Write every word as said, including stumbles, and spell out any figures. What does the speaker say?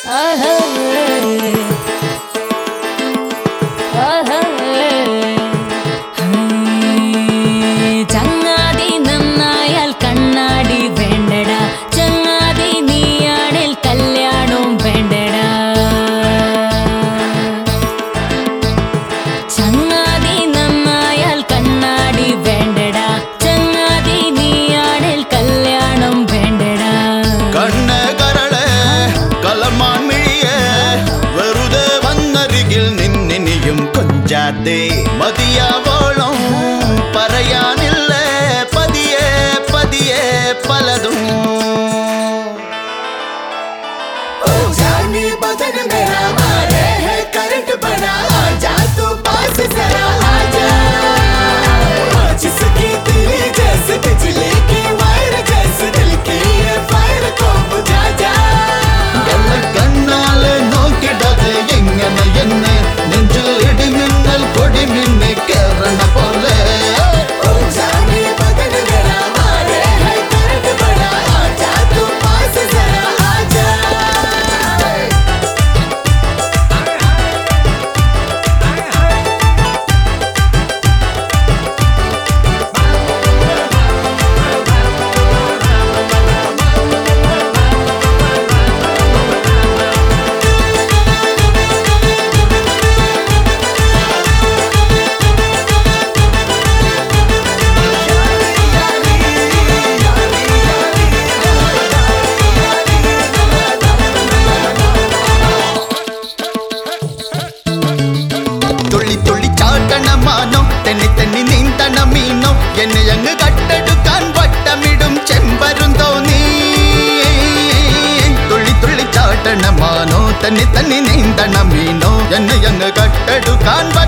ചങ്ങാതി നന്നായാൽ കണ്ണാടി വേണ്ടടാ, ചങ്ങാതി നീയാണിൽ കല്യാണവും വേണ്ടടാ. ചങ്ങാതി നന്നായാൽ കണ്ണാടി വേണ്ടടാ, ചങ്ങാതി നീയാണിൽ കല്യാണം വേണ്ടടാ. കണ്ണ് കരളെ കലമാൻ മിഴിയെ വെറുതെ വന്നരികിൽ നിന്നിനിയും കൊഞ്ചാതെ മതിയാവോളം പറയാനില്ലേ പതിയെ പതിയെ പലതും. ओ जाने बदन मेरा मारे है करंट बना, आजा तू पास जरा आजा. जिसकी तेरी जैसे बिजली की वायर जैसे दिल की ये फायर को बुझा जा. കണ്ണാലെ നോക്കിടാതെ എങ്ങനെ എന്നെ നെഞ്ചിൽ ഇടിമിന്നൽ കൊടിമിന്നെ കേറണ പോലെ. ओ जाने बदन मेरा मारे है करंट बना, आजा तू पास जरा आजा. തുള്ളി തുള്ളി ചാട്ടണ മാനോ തെന്നി തെന്നി നീന്തണ മീനോ എന്നെ അങ്ങ് കട്ടെടുക്കാൻ വട്ടമിടും ചെമ്പരും തോന്നി. തുള്ളി തുള്ളി ചാട്ടണ മാനോ തെന്നി തെന്നി നീന്തണ മീനോ എന്നെ അങ്ങ് കട്ടെടുക്കാൻ